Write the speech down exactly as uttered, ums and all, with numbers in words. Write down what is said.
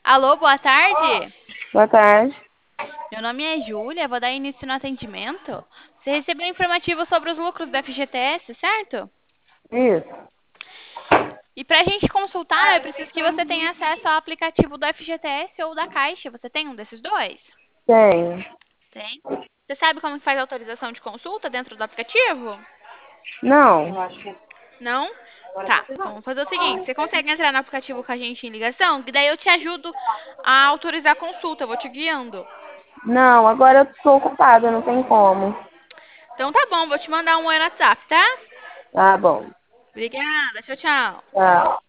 Alô, boa tarde. Boa tarde. Meu nome é Júlia, vou dar início no atendimento. Você recebeu um informativo sobre os lucros da F G T S, certo? Isso. E para a gente consultar, eu preciso que você tenha acesso ao aplicativo do F G T S ou da Caixa. Você tem um desses dois? Tenho. Tem. Você sabe como que faz a autorização de consulta dentro do aplicativo? Não. Não? Tá, então vamos fazer o seguinte: você consegue entrar no aplicativo com a gente em ligação? Que daí eu te ajudo a autorizar a consulta, eu vou te guiando. Não, agora eu tô ocupada, não tem como. Então tá bom, vou te mandar um oi no WhatsApp, tá? Tá bom. Obrigada, tchau, tchau. Tchau.